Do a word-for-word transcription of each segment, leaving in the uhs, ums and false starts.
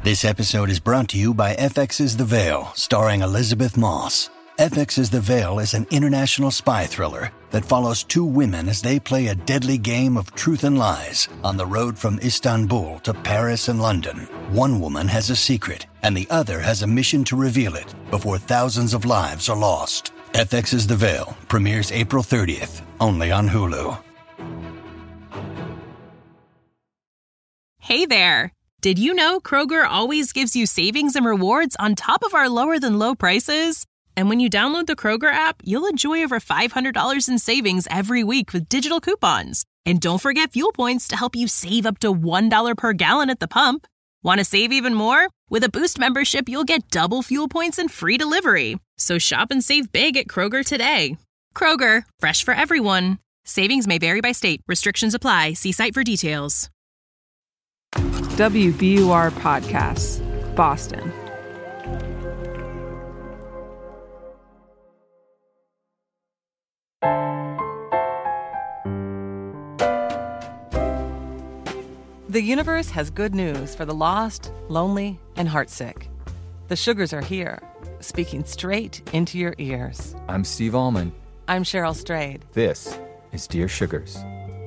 This episode is brought to you by F X's The Veil, starring Elizabeth Moss. F X's The Veil is an international spy thriller that follows two women as they play a deadly game of truth and lies on the road from Istanbul to Paris and London. One woman has a secret, and the other has a mission to reveal it before thousands of lives are lost. F X's The Veil premieres April thirtieth, only on Hulu. Hey there! Did you know Kroger always gives you savings and rewards on top of our lower-than-low prices? And when you download the Kroger app, you'll enjoy over five hundred dollars in savings every week with digital coupons. And don't forget fuel points to help you save up to one dollar per gallon at the pump. Want to save even more? With a Boost membership, you'll get double fuel points and free delivery. So shop and save big at Kroger today. Kroger, fresh for everyone. Savings may vary by state. Restrictions apply. See site for details. W B U R Podcasts, Boston. The universe has good news for the lost, lonely, and heartsick. The Sugars are here, speaking straight into your ears. I'm Steve Allman. I'm Cheryl Strayed. This is Dear Sugars.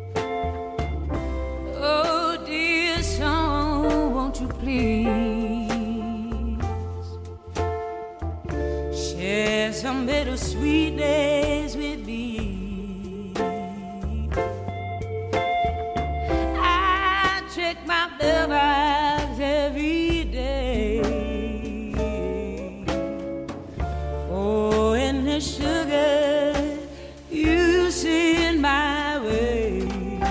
Oh, dear song, won't you please share some bittersweet days with me? Check my mailbox every day. Oh, and the sugar you send my way.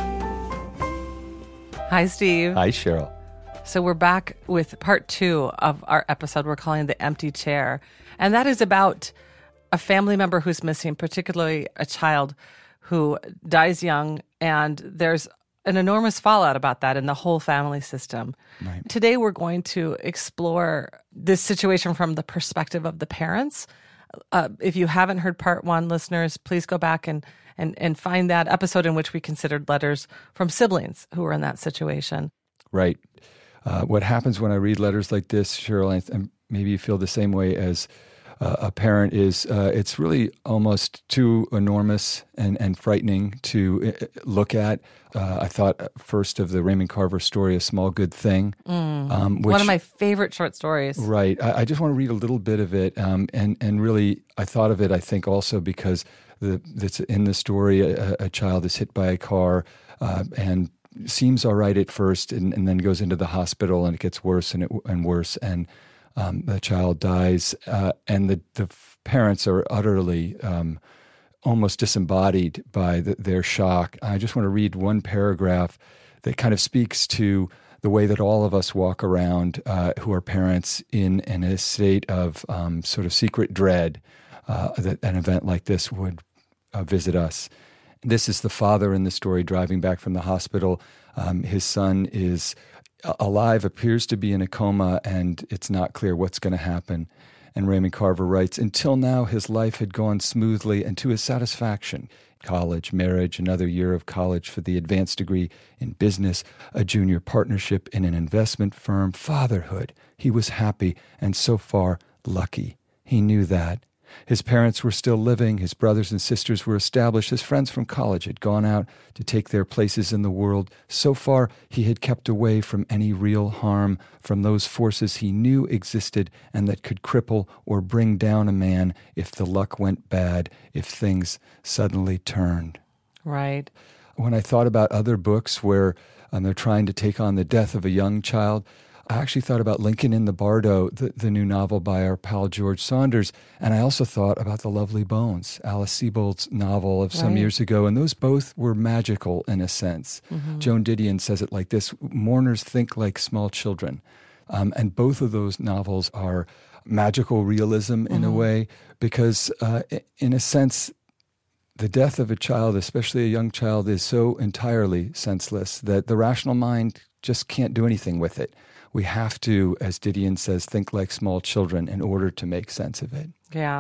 Hi, Steve. Hi, Cheryl. So we're back with part two of our episode we're calling The Empty Chair. And that is about a family member who's missing, particularly a child who dies young. And there's an enormous fallout about that in the whole family system. Right. Today, we're going to explore this situation from the perspective of the parents. Uh, if you haven't heard part one, listeners, please go back and, and, and find that episode in which we considered letters from siblings who were in that situation. Right. Uh, what happens when I read letters like this, Cheryl, and maybe you feel the same way as uh, a parent, is uh, it's really almost too enormous and, and frightening to uh, look at. Uh, I thought first of the Raymond Carver story, A Small Good Thing. Mm. Um, which, One of my favorite short stories. Right. I, I just want to read a little bit of it. Um, and, and really, I thought of it, I think, also because the, that's in the story, a, a child is hit by a car uh, and seems all right at first and, and then goes into the hospital and it gets worse and, it, and worse. And um, the child dies. Uh, and the, the parents are utterly um almost disembodied by the, their shock. I just want to read one paragraph that kind of speaks to the way that all of us walk around uh, who are parents in, in a state of um, sort of secret dread uh, that an event like this would uh, visit us. This is the father in the story driving back from the hospital. Um, his son is alive, appears to be in a coma, and it's not clear what's going to happen. And Raymond Carver writes, until now, his life had gone smoothly and to his satisfaction. College, marriage, another year of college for the advanced degree in business, a junior partnership in an investment firm, fatherhood. He was happy and so far lucky. He knew that. His parents were still living, his brothers and sisters were established, his friends from college had gone out to take their places in the world. So far, he had kept away from any real harm, from those forces he knew existed and that could cripple or bring down a man if the luck went bad, if things suddenly turned. Right. When I thought about other books where um, they're trying to take on the death of a young child, I actually thought about Lincoln in the Bardo, the, the new novel by our pal George Saunders, and I also thought about The Lovely Bones, Alice Sebold's novel of some right. years ago, and those both were magical in a sense. Mm-hmm. Joan Didion says it like this, mourners think like small children. Um, and both of those novels are magical realism in mm-hmm. a way, because uh, in a sense, the death of a child, especially a young child, is so entirely senseless that the rational mind just can't do anything with it. We have to, as Didion says, think like small children in order to make sense of it. Yeah.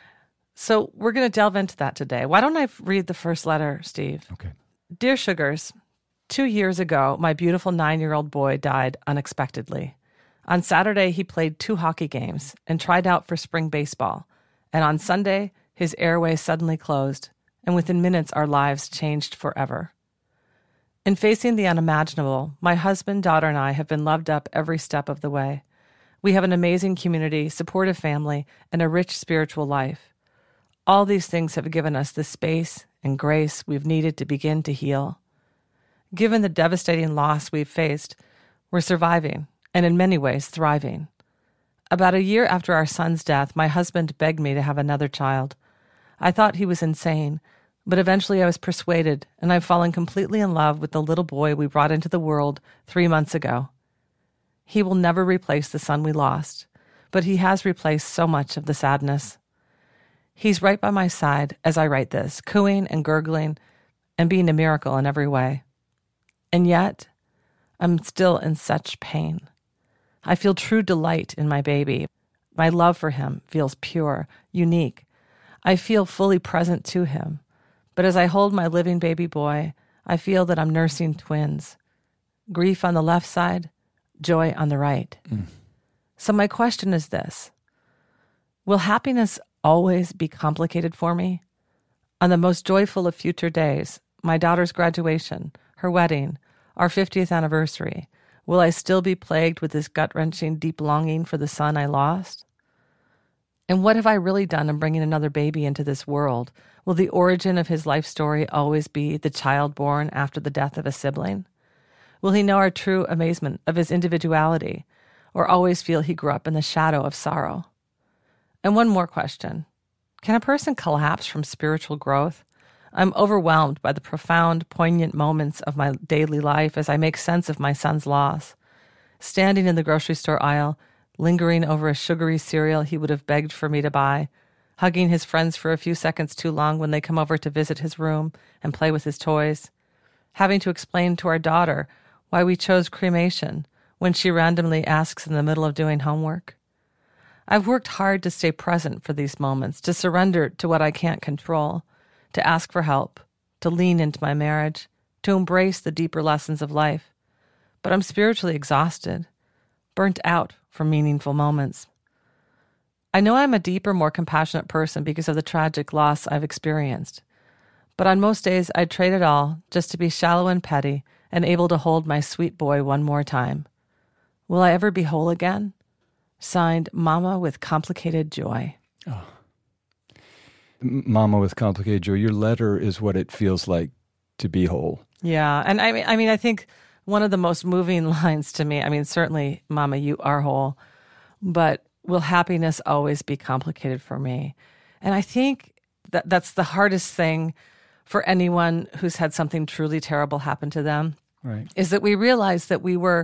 So we're going to delve into that today. Why don't I read the first letter, Steve? Okay. Dear Sugars, two years ago, my beautiful nine-year-old boy died unexpectedly. On Saturday, he played two hockey games and tried out for spring baseball. And on Sunday, his airways suddenly closed, and within minutes our lives changed forever. In facing the unimaginable, my husband, daughter, and I have been loved up every step of the way. We have an amazing community, supportive family, and a rich spiritual life. All these things have given us the space and grace we've needed to begin to heal. Given the devastating loss we've faced, we're surviving, and in many ways thriving. About a year after our son's death, my husband begged me to have another child. I thought he was insane, but eventually I was persuaded, and I've fallen completely in love with the little boy we brought into the world three months ago. He will never replace the son we lost, but he has replaced so much of the sadness. He's right by my side as I write this, cooing and gurgling and being a miracle in every way. And yet, I'm still in such pain. I feel true delight in my baby. My love for him feels pure, unique. I feel fully present to him. But as I hold my living baby boy, I feel that I'm nursing twins. Grief on the left side, joy on the right. Mm. So my question is this. Will happiness always be complicated for me? On the most joyful of future days, my daughter's graduation, her wedding, our fiftieth anniversary, will I still be plagued with this gut-wrenching deep longing for the son I lost? And what have I really done in bringing another baby into this world? Will the origin of his life story always be the child born after the death of a sibling? Will he know our true amazement of his individuality, or always feel he grew up in the shadow of sorrow? And one more question. Can a person collapse from spiritual growth? I'm overwhelmed by the profound, poignant moments of my daily life as I make sense of my son's loss. Standing in the grocery store aisle, lingering over a sugary cereal he would have begged for me to buy, hugging his friends for a few seconds too long when they come over to visit his room and play with his toys, having to explain to our daughter why we chose cremation when she randomly asks in the middle of doing homework. I've worked hard to stay present for these moments, to surrender to what I can't control, to ask for help, to lean into my marriage, to embrace the deeper lessons of life. But I'm spiritually exhausted, burnt out from meaningful moments. I know I'm a deeper, more compassionate person because of the tragic loss I've experienced. But on most days, I'd trade it all just to be shallow and petty and able to hold my sweet boy one more time. Will I ever be whole again? Signed, Mama with Complicated Joy. Oh. Mama with Complicated Joy, your letter is what it feels like to be whole. Yeah, and I mean, I mean, I think one of the most moving lines to me, I mean, certainly, Mama, you are whole, but will happiness always be complicated for me? And I think that that's the hardest thing for anyone who's had something truly terrible happen to them, right? Is that we realize that we were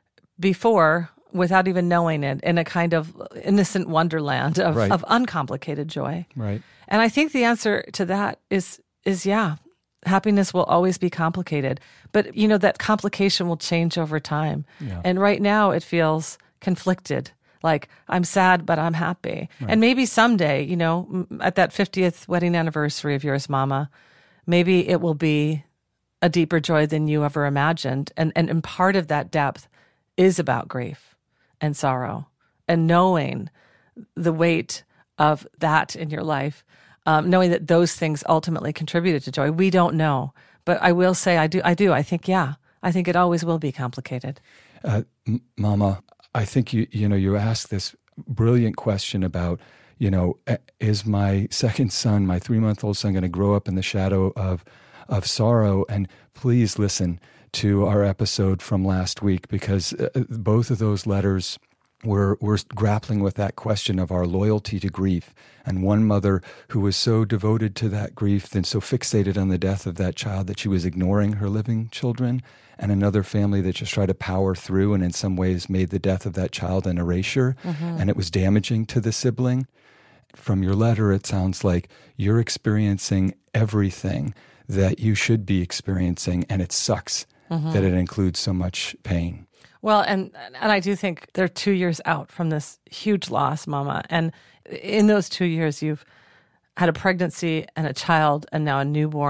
before, without even knowing it, in a kind of innocent wonderland of, right. of uncomplicated joy. Right. And I think the answer to that is, is yeah, happiness will always be complicated. But, you know, that complication will change over time. Yeah. And right now it feels conflicted. Like, I'm sad, but I'm happy. Right. And maybe someday, you know, at that fiftieth wedding anniversary of yours, Mama, maybe it will be a deeper joy than you ever imagined. And, and, and part of that depth is about grief and sorrow and knowing the weight of that in your life, um, knowing that those things ultimately contributed to joy. We don't know. But I will say I do. I do. I think, yeah, I think it always will be complicated. Uh, M- Mama, I think you you know, you asked this brilliant question about, you know, is my second son, my three-month-old son, going to grow up in the shadow of of sorrow? And please listen to our episode from last week, because uh, both of those letters were were grappling with that question of our loyalty to grief. And one mother who was so devoted to that grief and so fixated on the death of that child that she was ignoring her living children, and another family that just tried to power through and in some ways made the death of that child an erasure, mm-hmm. and it was damaging to the sibling. From your letter, it sounds like you're experiencing everything that you should be experiencing, and it sucks mm-hmm. that it includes so much pain. Well, and and I do think they're two years out from this huge loss, Mama. And in those two years, you've had a pregnancy and a child and now a newborn.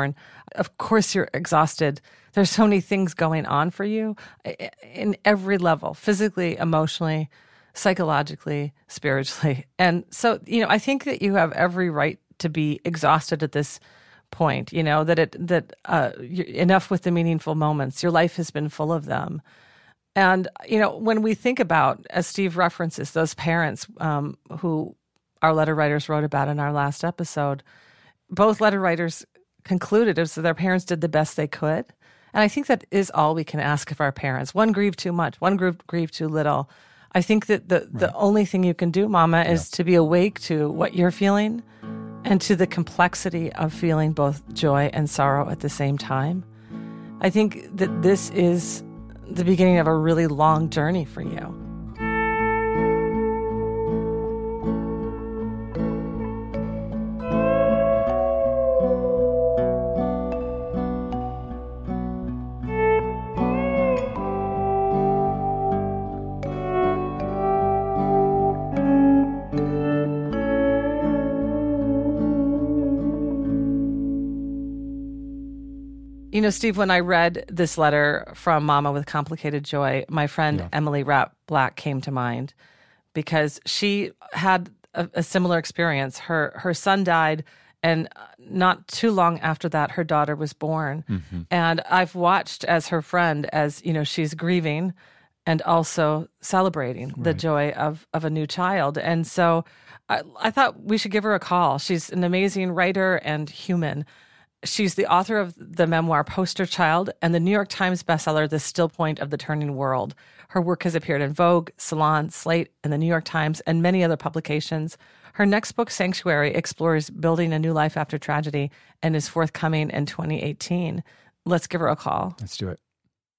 Of course you're exhausted. There's so many things going on for you in every level, physically, emotionally, psychologically, spiritually. And so, you know, I think that you have every right to be exhausted at this point, you know, that it that uh, you're enough with the meaningful moments. Your life has been full of them. And, you know, when we think about, as Steve references, those parents um, who our letter writers wrote about in our last episode, both letter writers concluded as their parents did the best they could. And I think that is all we can ask of our parents. One grieved too much, one grieved, grieved too little. I think that the, right. the only thing you can do, Mama, is yeah. to be awake to what you're feeling and to the complexity of feeling both joy and sorrow at the same time. I think that this is the beginning of a really long journey for you. You know, Steve, when I read this letter from Mama with Complicated Joy, my friend yeah. Emily Rapp Black came to mind because she had a, a similar experience. Her her son died, and not too long after that, her daughter was born. Mm-hmm. And I've watched as her friend, as, you know, she's grieving and also celebrating right. the joy of, of a new child. And so I, I thought we should give her a call. She's an amazing writer and human. She's the author of the memoir Poster Child and the New York Times bestseller The Still Point of the Turning World. Her work has appeared in Vogue, Salon, Slate, and the New York Times, and many other publications. Her next book, Sanctuary, explores building a new life after tragedy and is forthcoming in twenty eighteen. Let's give her a call. Let's do it.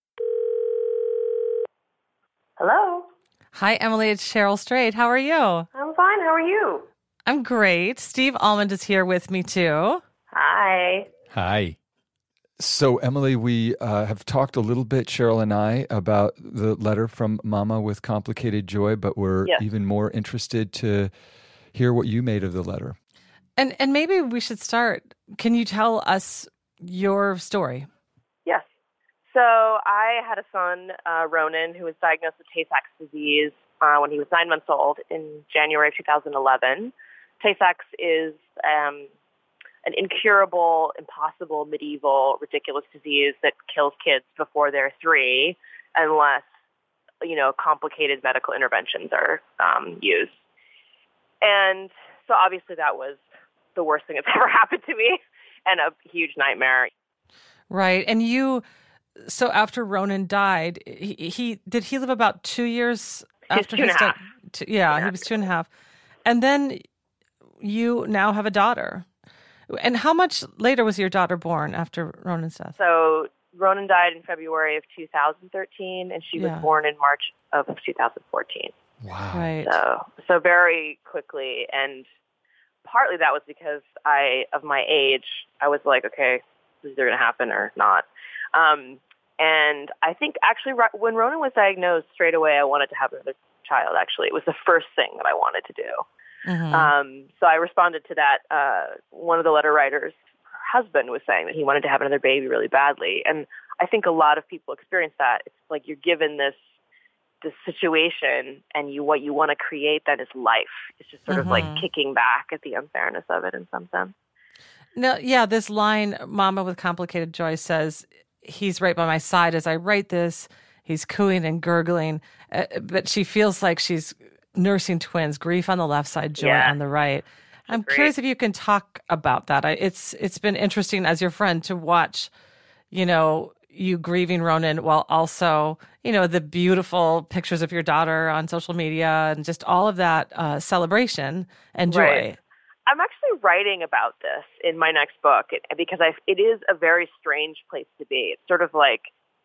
Hello. Hi, Emily. It's Cheryl Strayed. How are you? I'm fine. How are you? I'm great. Steve Almond is here with me, too. Hi. Hi. So, Emily, we uh, have talked a little bit, Cheryl and I, about the letter from Mama with Complicated Joy, but we're yes. even more interested to hear what you made of the letter. And and maybe we should start. Can you tell us your story? Yes. So I had a son, uh, Ronan, who was diagnosed with Tay-Sachs disease uh, when he was nine months old in January of two thousand eleven. Tay-Sachs is um, an incurable, impossible, medieval, ridiculous disease that kills kids before they're three unless, you know, complicated medical interventions are um, used. And so obviously that was the worst thing that's ever happened to me and a huge nightmare. Right. And you, so after Ronan died, he, he did he live about two years after his death? Yeah, yeah, he was two and a half. And then you now have a daughter. And how much later was your daughter born after Ronan's death? So Ronan died in February of two thousand thirteen, and she yeah. was born in March of two thousand fourteen. Wow. Right. So, so very quickly, and partly that was because I, of my age, I was like, okay, this is either going to happen or not. Um, and I think actually when Ronan was diagnosed, straight away I wanted to have another child, actually. It was the first thing that I wanted to do. Mm-hmm. Um, so I responded to that. Uh, one of the letter writers, her husband, was saying that he wanted to have another baby really badly. And I think a lot of people experience that. It's like you're given this this situation and you what you want to create then is life. It's just sort mm-hmm. of like kicking back at the unfairness of it in some sense. No, yeah, this line, Mama with Complicated Joy says, he's right by my side as I write this. He's cooing and gurgling, uh, but she feels like she's nursing twins, grief on the left side, joy yeah. on the right. I'm Great. curious if you can talk about that. I, it's It's been interesting as your friend to watch, you know, you grieving Ronan while also, you know, the beautiful pictures of your daughter on social media and just all of that uh, celebration and joy. Right. I'm actually writing about this in my next book because I, it is a very strange place to be. It's sort of like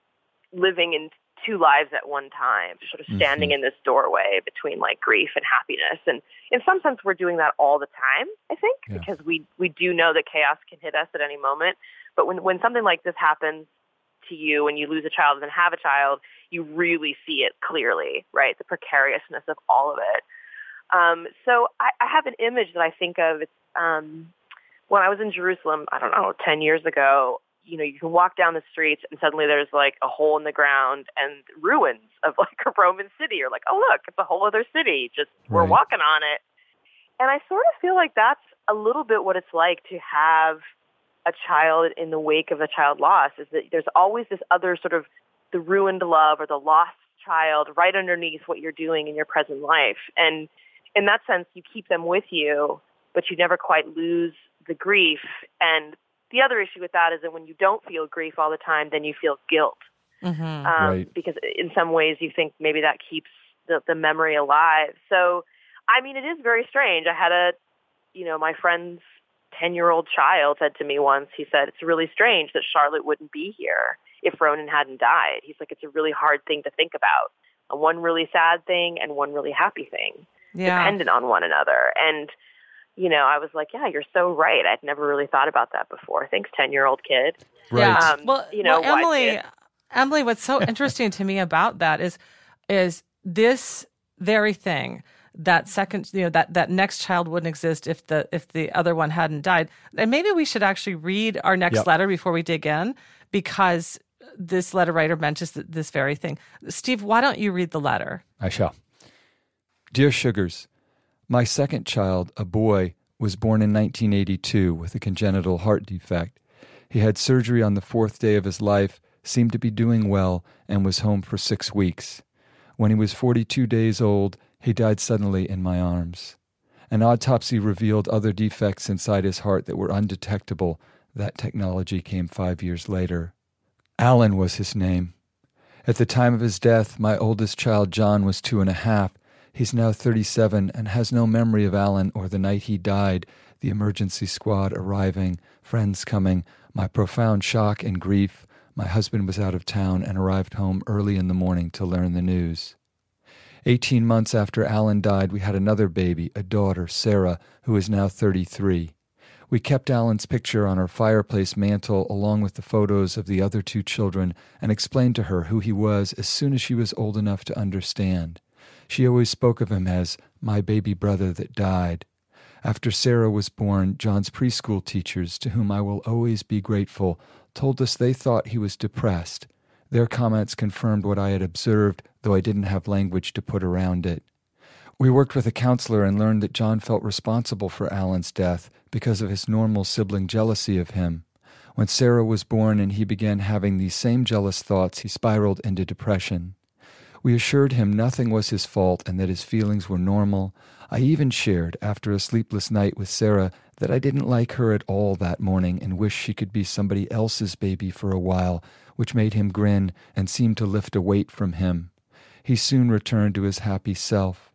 living in two lives at one time, sort of standing mm-hmm. in this doorway between like grief and happiness. And in some sense, we're doing that all the time, I think, yeah. because we, we do know that chaos can hit us at any moment. But when, when something like this happens to you and you lose a child and then have a child, you really see it clearly, right? The precariousness of all of it. Um, so I, I have an image that I think of. It's, um, when I was in Jerusalem, I don't know, ten years ago, you know, you can walk down the streets and suddenly there's like a hole in the ground and ruins of like a Roman city. You're like, oh, look, it's a whole other city. Just we're Right. walking on it. And I sort of feel like that's a little bit what it's like to have a child in the wake of a child loss, is that there's always this other sort of the ruined love or the lost child right underneath what you're doing in your present life. And in that sense, you keep them with you, but you never quite lose the grief. And the other issue with that is that when you don't feel grief all the time, then you feel guilt. Mm-hmm. Um, Right. Because in some ways you think maybe that keeps the, the memory alive. So, I mean, it is very strange. I had a, you know, my friend's ten-year-old child said to me once, he said, it's really strange that Charlotte wouldn't be here if Ronan hadn't died. He's like, it's a really hard thing to think about. A one really sad thing and one really happy thing, Yeah. dependent on one another. And, you know, I was like, yeah, you're so right. I'd never really thought about that before. Thanks, ten-year-old kid. Right. Yeah. Um, well, you know, well, why Emily, did- Emily, what's so interesting to me about that is, is this very thing, that second, you know, that, that next child wouldn't exist if the, if the other one hadn't died. And maybe we should actually read our next Yep. letter before we dig in, because this letter writer mentions th- this very thing. Steve, why don't you read the letter? I shall. Dear Sugars, my second child, a boy, was born in nineteen eighty-two with a congenital heart defect. He had surgery on the fourth day of his life, seemed to be doing well, and was home for six weeks. When he was forty-two days old, he died suddenly in my arms. An autopsy revealed other defects inside his heart that were undetectable. That technology came five years later. Alan was his name. At the time of his death, my oldest child, John, was two and a half. He's now thirty-seven and has no memory of Alan or the night he died, the emergency squad arriving, friends coming, my profound shock and grief. My husband was out of town and arrived home early in the morning to learn the news. Eighteen months after Alan died, we had another baby, a daughter, Sarah, who is now thirty-three. We kept Alan's picture on our fireplace mantel along with the photos of the other two children and explained to her who he was as soon as she was old enough to understand. She always spoke of him as my baby brother that died. After Sarah was born, John's preschool teachers, to whom I will always be grateful, told us they thought he was depressed. Their comments confirmed what I had observed, though I didn't have language to put around it. We worked with a counselor and learned that John felt responsible for Alan's death because of his normal sibling jealousy of him. When Sarah was born and he began having these same jealous thoughts, he spiraled into depression. We assured him nothing was his fault and that his feelings were normal. I even shared, after a sleepless night with Sarah, that I didn't like her at all that morning and wished she could be somebody else's baby for a while, which made him grin and seemed to lift a weight from him. He soon returned to his happy self.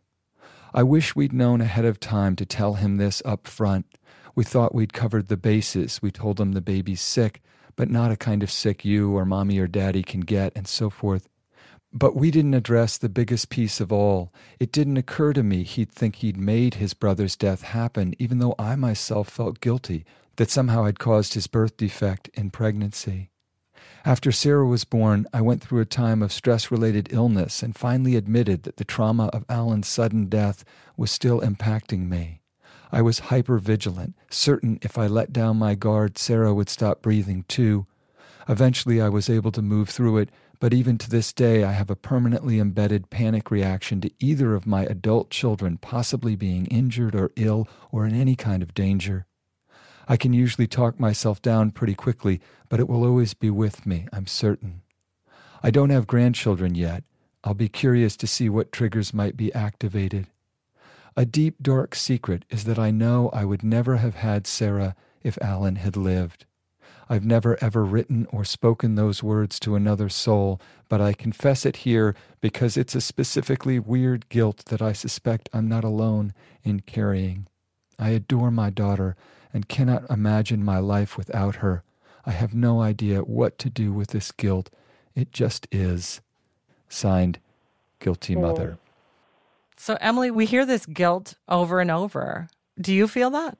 I wish we'd known ahead of time to tell him this up front. We thought we'd covered the bases. We told him the baby's sick, but not a kind of sick you or mommy or daddy can get, and so forth. But we didn't address the biggest piece of all. It didn't occur to me he'd think he'd made his brother's death happen, even though I myself felt guilty that somehow I'd caused his birth defect in pregnancy. After Sarah was born, I went through a time of stress-related illness and finally admitted that the trauma of Alan's sudden death was still impacting me. I was hyper-vigilant, certain if I let down my guard, Sarah would stop breathing too. Eventually I was able to move through it, but even to this day I have a permanently embedded panic reaction to either of my adult children possibly being injured or ill or in any kind of danger. I can usually talk myself down pretty quickly, but it will always be with me, I'm certain. I don't have grandchildren yet. I'll be curious to see what triggers might be activated. A deep, dark secret is that I know I would never have had Sarah if Alan had lived. I've never ever written or spoken those words to another soul, but I confess it here because it's a specifically weird guilt that I suspect I'm not alone in carrying. I adore my daughter and cannot imagine my life without her. I have no idea what to do with this guilt. It just is. Signed, Guilty Mother. So, Emily, we hear this guilt over and over. Do you feel that?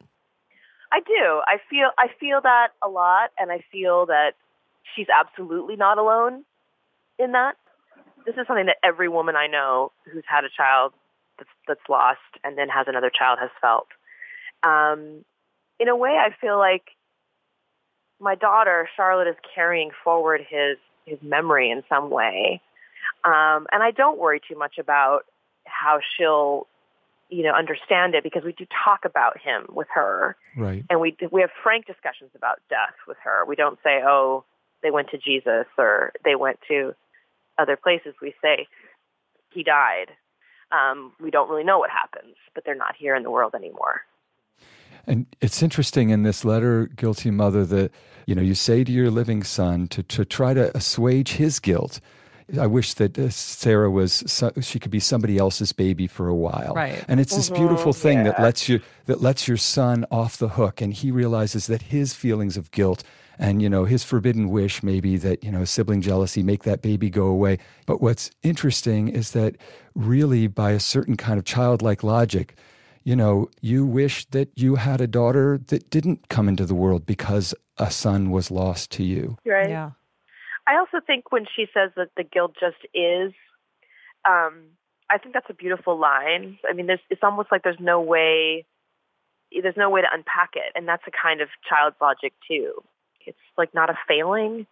I do. I feel I feel that a lot, and I feel that she's absolutely not alone in that. This is something that every woman I know who's had a child that's, that's lost and then has another child has felt. Um, in a way, I feel like my daughter, Charlotte, is carrying forward his, his memory in some way. Um, and I don't worry too much about how she'll, you know, understand it, because we do talk about him with her. Right. And we we have frank discussions about death with her. We don't say, oh, they went to Jesus or they went to other places. We say, he died. Um, we don't really know what happens, but they're not here in the world anymore. And it's interesting in this letter, Guilty Mother, that, you know, you say to your living son to, to try to assuage his guilt. I wish that uh, Sarah was, so, she could be somebody else's baby for a while. Right. And it's this Mm-hmm, beautiful thing yeah. that lets you, that lets your son off the hook, and he realizes that his feelings of guilt and, you know, his forbidden wish maybe that, you know, sibling jealousy, make that baby go away. But what's interesting is that really by a certain kind of childlike logic, you know, you wish that you had a daughter that didn't come into the world because a son was lost to you. Right. Yeah. I also think when she says that the guilt just is, um, I think that's a beautiful line. I mean, there's, it's almost like there's no way, there's no way to unpack it. And that's a kind of child's logic too. It's like not a failing.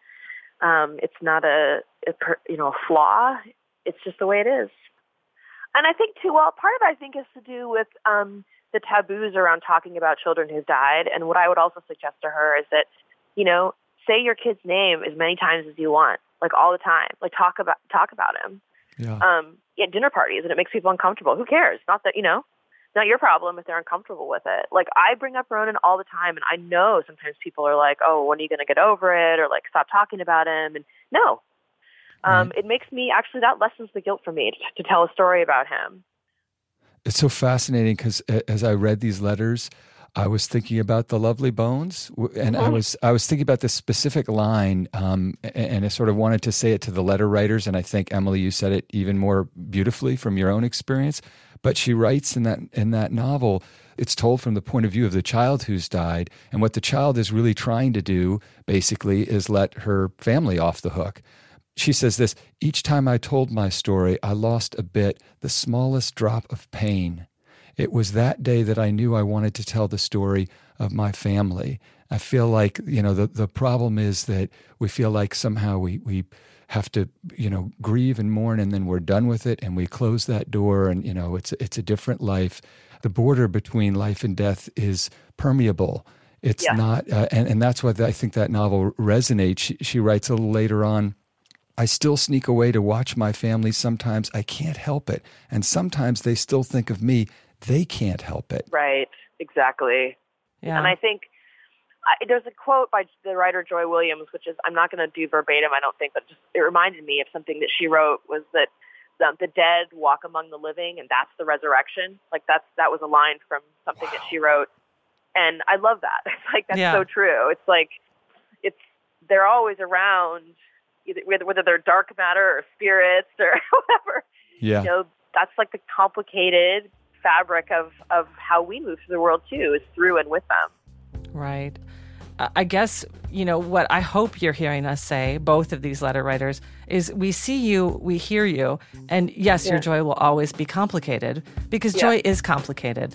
Um, it's not a, a per, you know, a flaw. It's just the way it is. And I think too, well, part of it I think has to do with um, the taboos around talking about children who've died. And what I would also suggest to her is that, you know, say your kid's name as many times as you want, like all the time. Like talk about talk about him. Yeah. Um, at dinner parties, and it makes people uncomfortable. Who cares? Not that, you know, not your problem if they're uncomfortable with it. Like I bring up Ronan all the time, and I know sometimes people are like, "Oh, when are you going to get over it?" or like, "Stop talking about him." And no, um, Right. it makes me actually that lessens the guilt for me to, to tell a story about him. It's so fascinating because as I read these letters, I was thinking about The Lovely Bones, and I was I was thinking about this specific line, um, and I sort of wanted to say it to the letter writers, and I think, Emily, you said it even more beautifully from your own experience. But she writes in that in that novel, it's told from the point of view of the child who's died, and what the child is really trying to do, basically, is let her family off the hook. She says this, each time I told my story, I lost a bit, the smallest drop of pain. It was that day that I knew I wanted to tell the story of my family. I feel like, you know, the, the problem is that we feel like somehow we, we have to, you know, grieve and mourn, and then we're done with it and we close that door, and, you know, it's, it's a different life. The border between life and death is permeable. It's Yeah. not, uh, and, and that's why I think that novel resonates. She, she writes a little later on, I still sneak away to watch my family. Sometimes I can't help it. And sometimes they still think of me. They can't help it. Right, exactly. Yeah. And I think I, there's a quote by the writer Joy Williams, which is, I'm not going to do verbatim, I don't think, but just it reminded me of something that she wrote, was that the, the dead walk among the living, and that's the resurrection. Like that's that was a line from something wow. that she wrote, and I love that. It's like that's yeah. so true. It's like it's they're always around, either whether, whether they're dark matter or spirits or whatever. Yeah, you know, that's like the complicated fabric of, of how we move through the world too, is through and with them. Right. I guess, you know, what I hope you're hearing us say, both of these letter writers, is we see you, we hear you, and yes, yeah. your joy will always be complicated, because yeah. joy is complicated.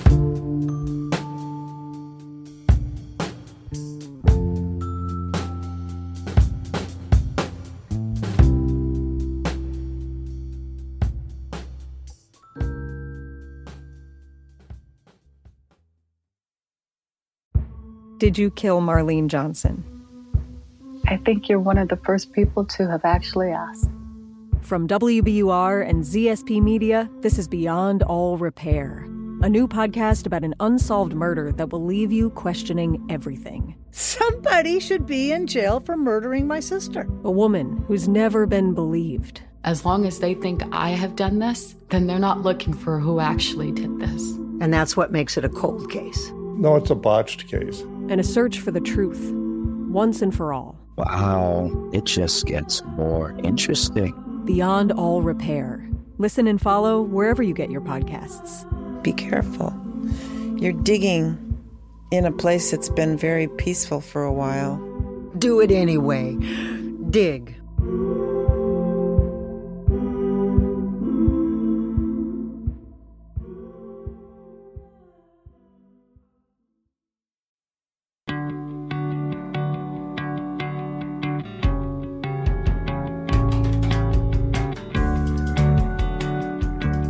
Did you kill Marlene Johnson? I think you're one of the first people to have actually asked. From W B U R and Z S P Media, this is Beyond All Repair, a new podcast about an unsolved murder that will leave you questioning everything. Somebody should be in jail for murdering my sister. A woman who's never been believed. As long as they think I have done this, then they're not looking for who actually did this. And that's what makes it a cold case. No, it's a botched case. And a search for the truth, once and for all. Wow, it just gets more interesting. Beyond All Repair. Listen and follow wherever you get your podcasts. Be careful. You're digging in a place that's been very peaceful for a while. Do it anyway. Dig.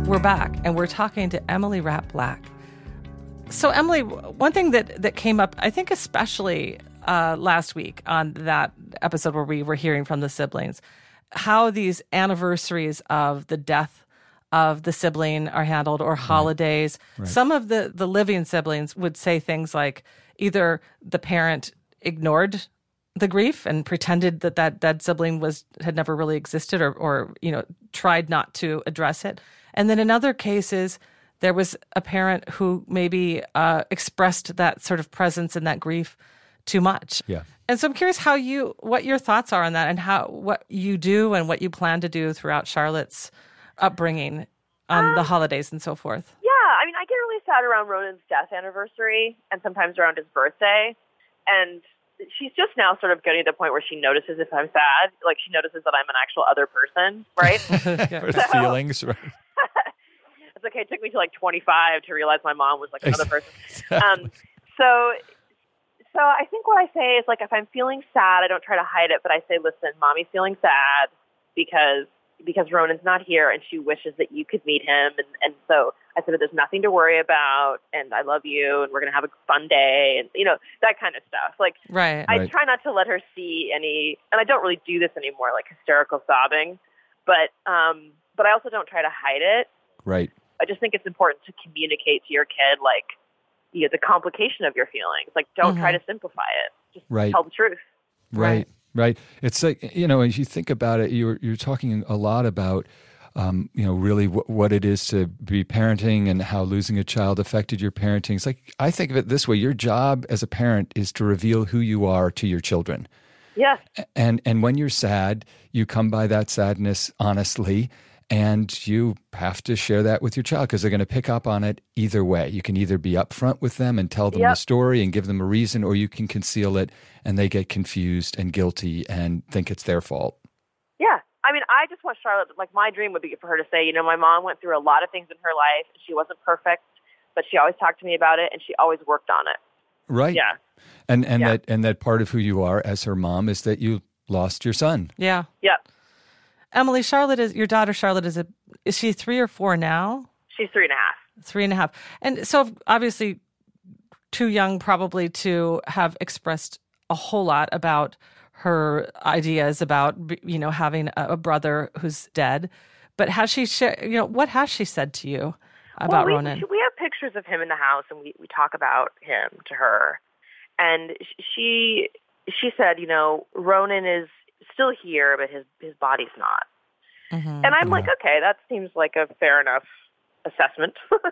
We're back, and we're talking to Emily Rapp Black. So, Emily, one thing that, that came up, I think especially uh, last week on that episode where we were hearing from the siblings, how these anniversaries of the death of the sibling are handled, or holidays. Right. Right. Some of the, the living siblings would say things like either the parent ignored the grief and pretended that that dead sibling was had never really existed, or, or you know, tried not to address it. And then in other cases, there was a parent who maybe uh, expressed that sort of presence and that grief too much. Yeah. And so I'm curious how you, what your thoughts are on that, and how what you do and what you plan to do throughout Charlotte's upbringing on um, the holidays and so forth. Yeah, I mean, I get really sad around Ronan's death anniversary and sometimes around his birthday. And she's just now sort of getting to the point where she notices if I'm sad. Like, she notices that I'm an actual other person, right? Or so, feelings, right? It's okay. It took me to like twenty-five to realize my mom was like another person. Um, so, so I think what I say is, like, if I'm feeling sad, I don't try to hide it, but I say, listen, mommy's feeling sad because because Ronan's not here, and she wishes that you could meet him. And, and so I said, there's nothing to worry about, and I love you, and we're going to have a fun day, and, you know, that kind of stuff. Like, right, I right. try not to let her see any, and I don't really do this anymore, like hysterical sobbing, but um, but I also don't try to hide it. Right. I just think it's important to communicate to your kid, like, you know, the complication of your feelings. Like, don't mm-hmm. try to simplify it. Just right. tell the truth. Right. Right. It's like, you know, as you think about it, you're you're talking a lot about, um, you know, really w- what it is to be parenting and how losing a child affected your parenting. It's like, I think of it this way: your job as a parent is to reveal who you are to your children. Yes. And and when you're sad, you come by that sadness honestly. And you have to share that with your child, because they're going to pick up on it either way. You can either be upfront with them and tell them yep. the story and give them a reason, or you can conceal it and they get confused and guilty and think it's their fault. Yeah. I mean, I just want Charlotte, like, my dream would be for her to say, you know, my mom went through a lot of things in her life. She wasn't perfect, but she always talked to me about it, and she always worked on it. Right. Yeah. And and yeah. that and that part of who you are as her mom is that you lost your son. Yeah. Yep. Emily, Charlotte is your daughter. Charlotte is a is she three or four now? She's three and a half. Three and a half, and so obviously too young probably to have expressed a whole lot about her ideas about, you know, having a brother who's dead. But has she, sh- you know, what has she said to you about well, we, Ronan? We have pictures of him in the house, and we, we talk about him to her, and she she said, you know, Ronan is still here, but his his body's not. Mm-hmm. And I'm yeah. like, okay, that seems like a fair enough assessment.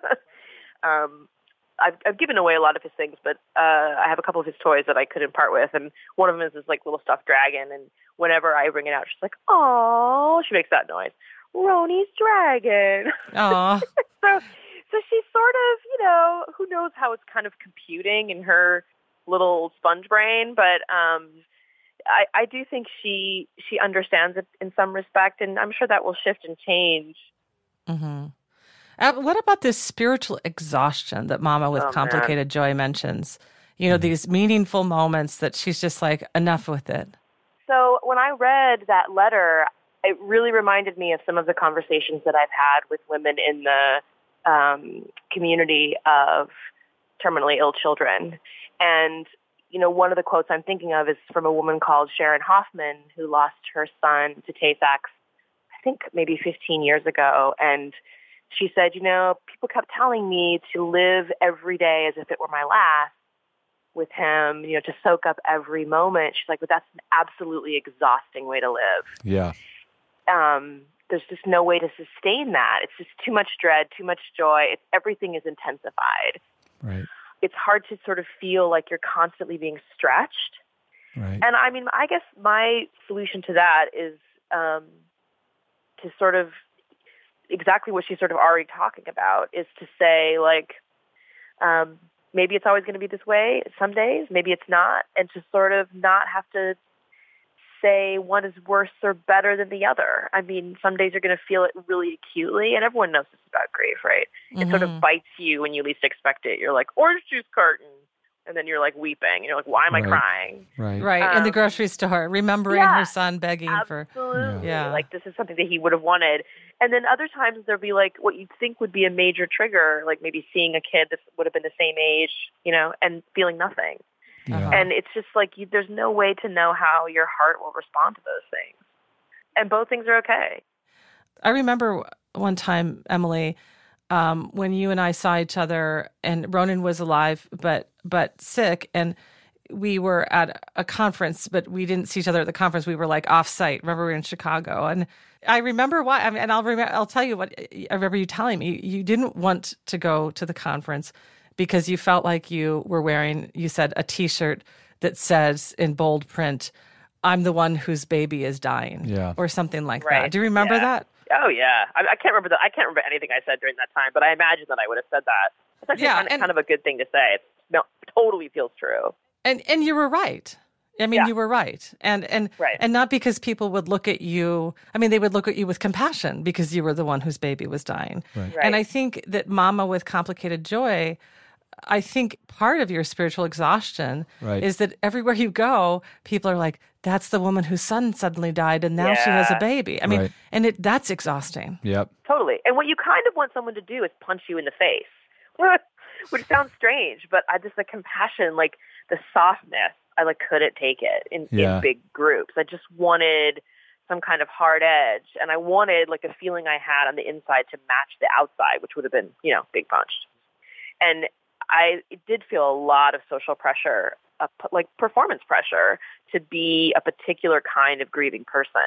um, I've, I've given away a lot of his things, but uh, I have a couple of his toys that I couldn't part with, and one of them is this like little stuffed dragon. And whenever I bring it out, she's like, "Oh!" She makes that noise, Roni's dragon. Aww. so, so she's sort of, you know, who knows how it's kind of computing in her little sponge brain, but. Um, I, I do think she she understands it in some respect, and I'm sure that will shift and change. Mm-hmm. Uh, what about this spiritual exhaustion that Mama with oh, Complicated man. Joy mentions? You know, mm-hmm. these meaningful moments that she's just like, enough with it. So when I read that letter, it really reminded me of some of the conversations that I've had with women in the um, community of terminally ill children. And you know, one of the quotes I'm thinking of is from a woman called Sharon Hoffman, who lost her son to Tay-Sachs, I think maybe fifteen years ago. And she said, you know, people kept telling me to live every day as if it were my last with him, you know, to soak up every moment. She's like, but that's an absolutely exhausting way to live. Yeah. Um, there's just no way to sustain that. It's just too much dread, too much joy. It's, everything is intensified. Right. It's hard to sort of feel like you're constantly being stretched. Right. And I mean, I guess my solution to that is um, to sort of exactly what she's sort of already talking about, is to say, like, um, maybe it's always going to be this way some days, maybe it's not, and to sort of not have to say one is worse or better than the other. I mean, some days you're going to feel it really acutely, and everyone knows this about grief, right? Mm-hmm. It sort of bites you when you least expect it. You're like, orange juice carton. And then you're like weeping. And you're like, why am Right. I crying? Right. Right. Um, in the grocery store, remembering yeah, her son begging for. Absolutely. Yeah. Like, this is something that he would have wanted. And then other times there'll be like what you'd think would be a major trigger, like maybe seeing a kid that would have been the same age, you know, and feeling nothing. Yeah. And it's just like, you, there's no way to know how your heart will respond to those things. And both things are okay. I remember one time, Emily, um, when you and I saw each other, and Ronan was alive but but sick, and we were at a conference, but we didn't see each other at the conference. We were like off-site. Remember, we were in Chicago, and I remember why. I mean, and I'll remember. I'll tell you what. I remember you telling me you didn't want to go to the conference because you felt like you were wearing, you said, a T-shirt that says in bold print, "I'm the one whose baby is dying," Yeah. or something like Right. that. Do you remember Yeah. that? Oh, yeah. I, I can't remember the, I can't remember anything I said during that time, but I imagine that I would have said that. It's actually Yeah, kind, of, and- kind of a good thing to say. It no, totally feels true. And and you were right. I mean, Yeah. you were right. And and Right. and not because people would look at you. I mean, they would look at you with compassion because you were the one whose baby was dying. Right. Right. And I think that Mama with Complicated Joy, I think part of your spiritual exhaustion Right. is that everywhere you go, people are like, that's the woman whose son suddenly died and now she has a Yeah. baby. I mean, Right. and it that's exhausting. Yep. Totally. And what you kind of want someone to do is punch you in the face, which sounds strange, but I just, the compassion, like the softness, I like couldn't take it in, Yeah. in big groups. I just wanted some kind of hard edge, and I wanted like a feeling I had on the inside to match the outside, which would have been, you know, big punched. And I did feel a lot of social pressure, uh, like performance pressure, to be a particular kind of grieving person.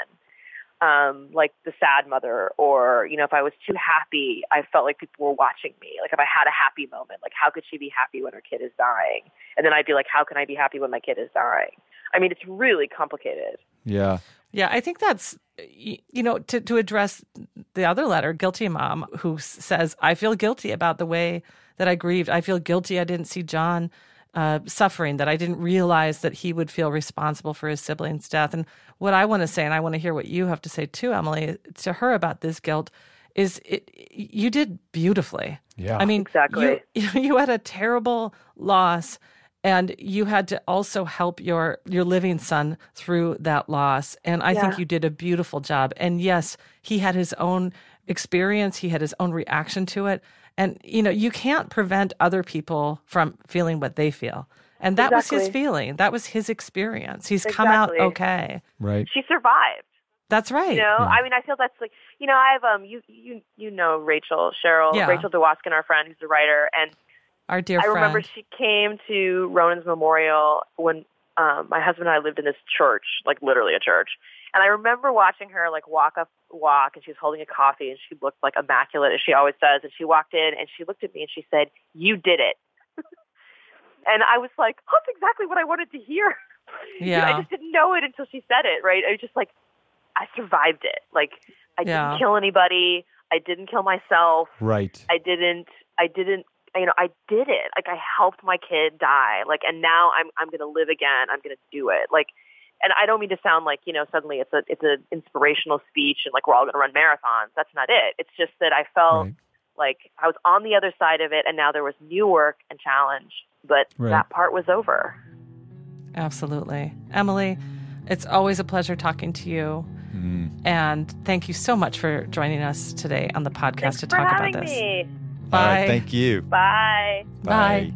Um, like the sad mother, or, you know, if I was too happy, I felt like people were watching me. Like if I had a happy moment, like how could she be happy when her kid is dying? And then I'd be like, how can I be happy when my kid is dying? I mean, it's really complicated. Yeah. Yeah, I think that's, y- you know, to, to address the other letter, Guilty Mom, who s- says, I feel guilty about the way that I grieved. I feel guilty I didn't see John uh, suffering, that I didn't realize that he would feel responsible for his sibling's death. And what I want to say, and I want to hear what you have to say too, Emily, to her about this guilt, is it, you did beautifully. Yeah. I mean, Exactly. you, you had a terrible loss, and you had to also help your your living son through that loss. And I think Yeah. you did a beautiful job. And yes, he had his own experience. He had his own reaction to it. And, you know, you can't prevent other people from feeling what they feel. And that was his Exactly. feeling. That was his experience. He's come out Exactly. okay. Right. She survived. That's right. You know, Yeah. I mean, I feel that's like, you know, I have, um, you, you, you know, Rachel, Cheryl, Yeah. Rachel DeWaskin, our friend, who's a writer. And Our dear I friend. remember she came to Ronan's memorial when um, my husband and I lived in this church, like literally a church. And I remember watching her like walk up, walk, and she was holding a coffee, and she looked like immaculate, as she always does. And she walked in, and she looked at me, and she said, "You did it." And I was like, oh, that's exactly what I wanted to hear. Yeah. I just didn't know it until she said it, right? I was just like, I survived it. Like, I Yeah. didn't kill anybody. I didn't kill myself. Right. I didn't, I didn't, you know, I did it. Like, I helped my kid die. Like, and now I'm, I'm going to live again. I'm going to do it. Like, and I don't mean to sound like, you know, suddenly it's a, it's an inspirational speech and like, we're all going to run marathons. That's not it. It's just that I felt Right. like I was on the other side of it, and now there was new work and challenge, but Right. that part was over. Absolutely. Emily, it's always a pleasure talking to you. Mm. And thank you so much for joining us today on the podcast Thanks to for talk having about this. me. Bye. All right. Thank you. Bye. Bye.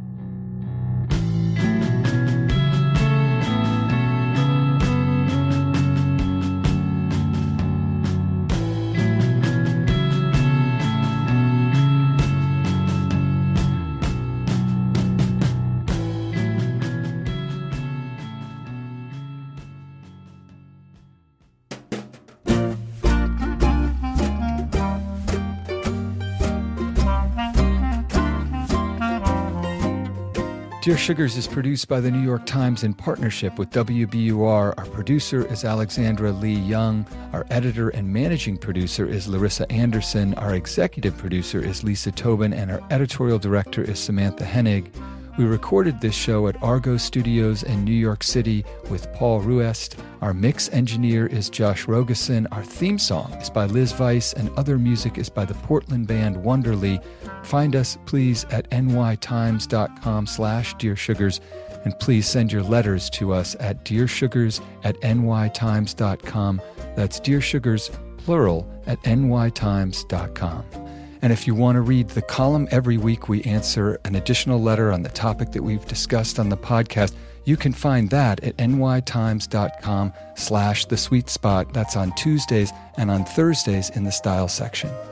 Dear Sugars is produced by the New York Times in partnership with W B U R. Our producer is Alexandra Lee Young. Our editor and managing producer is Larissa Anderson. Our executive producer is Lisa Tobin, and our editorial director is Samantha Hennig. We recorded this show at Argo Studios in New York City with Paul Ruest. Our mix engineer is Josh Rogeson. Our theme song is by Liz Weiss, and other music is by the Portland band Wonderly. Find us, please, at nytimes.com slash Dear Sugars, and please send your letters to us at dearsugars at nytimes.com. That's Dear Sugars, plural, at nytimes dot com. And if you want to read the column every week, we answer an additional letter on the topic that we've discussed on the podcast. You can find that at nytimes.com slash the sweet spot. That's on Tuesdays and on Thursdays in the style section.